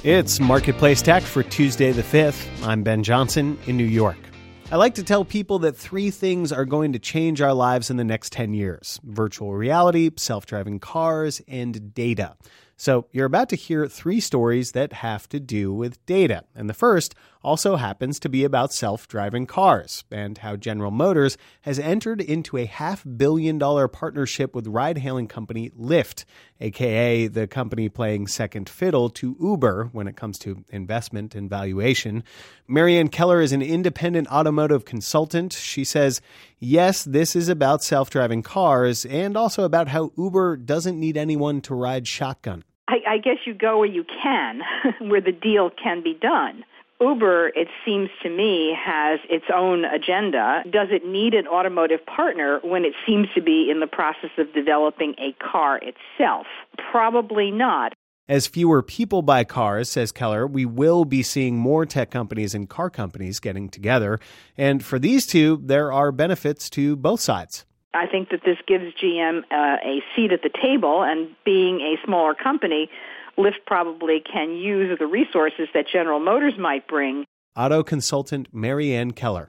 It's Marketplace Tech for Tuesday the 5th. I'm Ben Johnson in New York. I like to tell people that 3 things are going to change our lives in the next 10 years. Virtual reality, self-driving cars, and data. So you're about to hear 3 stories that have to do with data. And the first also happens to be about self-driving cars and how General Motors has entered into a $500 million partnership with ride-hailing company Lyft, aka the company playing second fiddle to Uber when it comes to investment and valuation. Marianne Keller is an independent automotive consultant. She says, yes, this is about self-driving cars and also about how Uber doesn't need anyone to ride shotgun. I guess you go where you can, where the deal can be done. Uber, it seems to me, has its own agenda. Does it need an automotive partner when it seems to be in the process of developing a car itself? Probably not. As fewer people buy cars, says Keller, we will be seeing more tech companies and car companies getting together. And for these two, there are benefits to both sides. I think that this gives GM a seat at the table, and being a smaller company, Lyft probably can use the resources that General Motors might bring. Auto consultant Marianne Keller.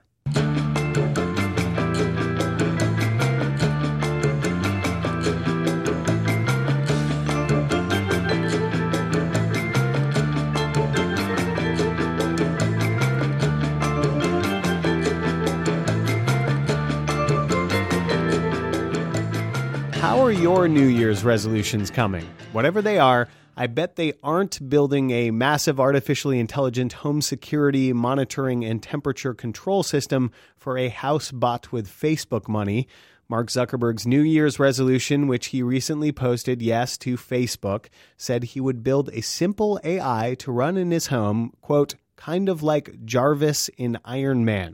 How are your New Year's resolutions coming? Whatever they are, I bet they aren't building a massive artificially intelligent home security monitoring and temperature control system for a house bought with Facebook money. Mark Zuckerberg's New Year's resolution, which he recently posted, yes, to Facebook, said he would build a simple AI to run in his home, quote, kind of like Jarvis in Iron Man.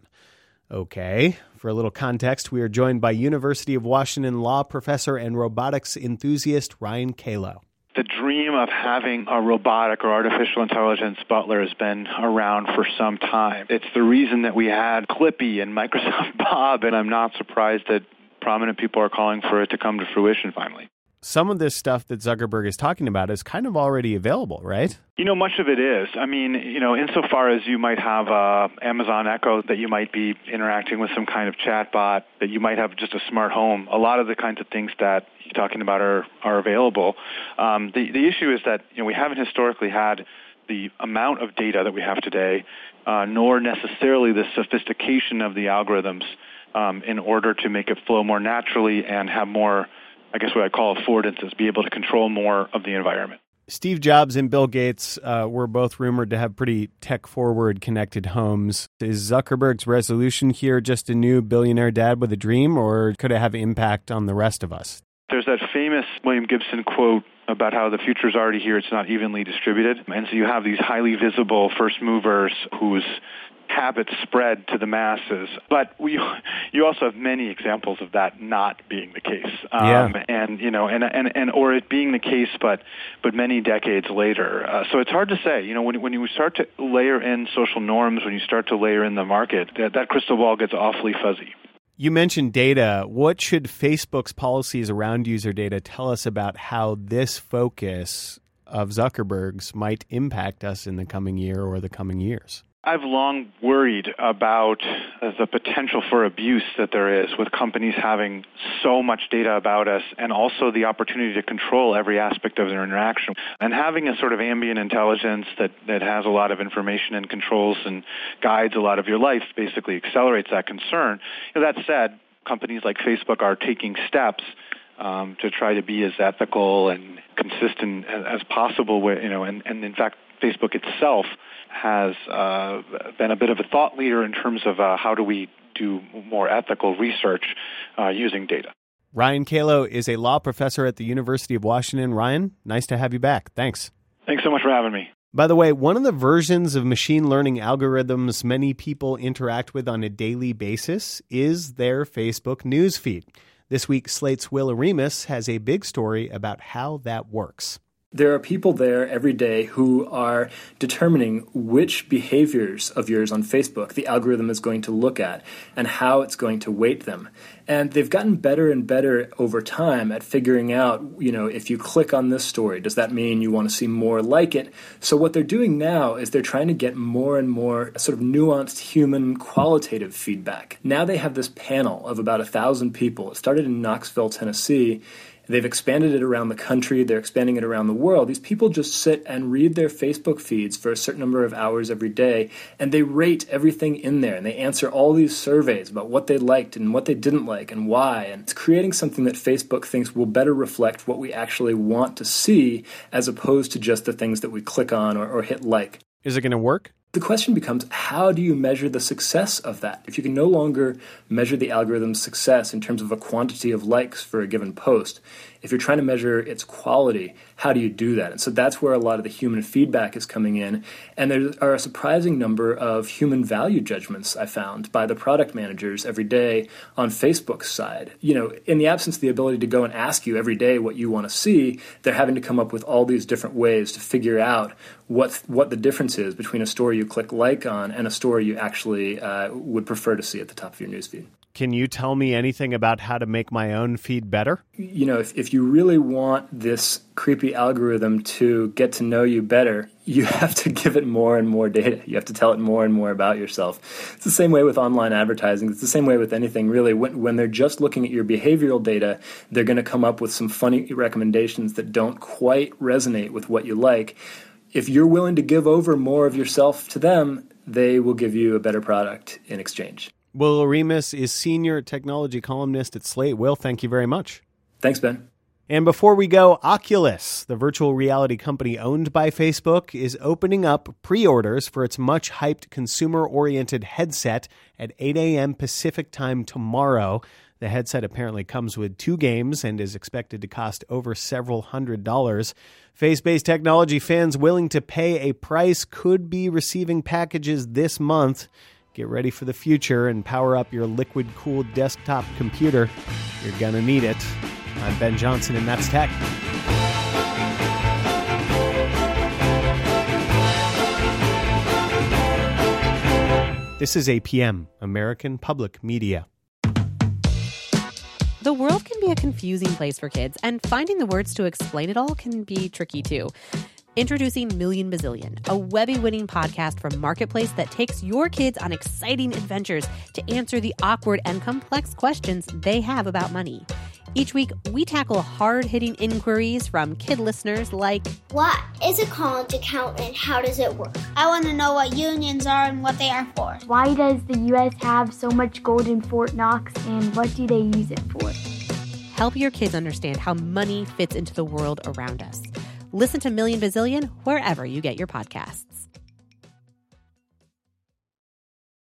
Okay. For a little context, we are joined by University of Washington law professor and robotics enthusiast Ryan Calo. The dream of having a robotic or artificial intelligence butler has been around for some time. It's the reason that we had Clippy and Microsoft Bob, and I'm not surprised that prominent people are calling for it to come to fruition finally. Some of this stuff that Zuckerberg is talking about is kind of already available, right? Much of it is. I mean, insofar as you might have Amazon Echo, that you might be interacting with some kind of chatbot, that you might have just a smart home, a lot of the kinds of things that you're talking about are available. The issue is that we haven't historically had the amount of data that we have today, nor necessarily the sophistication of the algorithms in order to make it flow more naturally and have more, I guess what I call affordances, be able to control more of the environment. Steve Jobs and Bill Gates were both rumored to have pretty tech-forward connected homes. Is Zuckerberg's resolution here just a new billionaire dad with a dream, or could it have impact on the rest of us? There's that famous William Gibson quote about how the future is already here, it's not evenly distributed. And so you have these highly visible first movers whose habits spread to the masses. But you also have many examples of that not being the case. Or it being the case, but many decades later. So it's hard to say. When you start to layer in social norms, when you start to layer in the market, that crystal ball gets awfully fuzzy. You mentioned data. What should Facebook's policies around user data tell us about how this focus of Zuckerberg's might impact us in the coming year or the coming years? I've long worried about the potential for abuse that there is with companies having so much data about us, and also the opportunity to control every aspect of their interaction. And having a sort of ambient intelligence that has a lot of information and controls and guides a lot of your life basically accelerates that concern. That said, companies like Facebook are taking steps to try to be as ethical and consistent as possible. And in fact, Facebook itself has been a bit of a thought leader in terms of how do we do more ethical research using data. Ryan Calo is a law professor at the University of Washington. Ryan, nice to have you back. Thanks. Thanks so much for having me. By the way, one of the versions of machine learning algorithms many people interact with on a daily basis is their Facebook newsfeed. This week, Slate's Will Aremus has a big story about how that works. There are people there every day who are determining which behaviors of yours on Facebook the algorithm is going to look at and how it's going to weight them. And they've gotten better and better over time at figuring out, if you click on this story, does that mean you want to see more like it? So what they're doing now is they're trying to get more and more sort of nuanced human qualitative feedback. Now they have this panel of about 1,000 people. It started in Knoxville, Tennessee. They've expanded it around the country. They're expanding it around the world. These people just sit and read their Facebook feeds for a certain number of hours every day, and they rate everything in there, and they answer all these surveys about what they liked and what they didn't like and why. And it's creating something that Facebook thinks will better reflect what we actually want to see as opposed to just the things that we click on or hit like. Is it going to work? The question becomes, how do you measure the success of that? If you can no longer measure the algorithm's success in terms of a quantity of likes for a given post, if you're trying to measure its quality, how do you do that? And so that's where a lot of the human feedback is coming in. And there are a surprising number of human value judgments, I found, by the product managers every day on Facebook's side. In the absence of the ability to go and ask you every day what you want to see, they're having to come up with all these different ways to figure out what the difference is between a story you click like on and a story you actually would prefer to see at the top of your newsfeed. Can you tell me anything about how to make my own feed better? If you really want this creepy algorithm to get to know you better, you have to give it more and more data. You have to tell it more and more about yourself. It's the same way with online advertising. It's the same way with anything, really. When they're just looking at your behavioral data, they're going to come up with some funny recommendations that don't quite resonate with what you like. If you're willing to give over more of yourself to them, they will give you a better product in exchange. Will Oremus is senior technology columnist at Slate. Will, thank you very much. Thanks, Ben. And before we go, Oculus, the virtual reality company owned by Facebook, is opening up pre-orders for its much-hyped consumer-oriented headset at 8 a.m. Pacific time tomorrow. The headset apparently comes with 2 games and is expected to cost over several $100s. Face-based technology fans willing to pay a price could be receiving packages this month. Get ready for the future and power up your liquid-cooled desktop computer. You're gonna need it. I'm Ben Johnson, and that's Tech. This is APM, American Public Media. The world can be a confusing place for kids, and finding the words to explain it all can be tricky too. Introducing Million Bazillion, a Webby-winning podcast from Marketplace that takes your kids on exciting adventures to answer the awkward and complex questions they have about money. Each week, we tackle hard-hitting inquiries from kid listeners like, what is a college account and how does it work? I want to know what unions are and what they are for. Why does the U.S. have so much gold in Fort Knox, and what do they use it for? Help your kids understand how money fits into the world around us. Listen to Million Bazillion wherever you get your podcasts.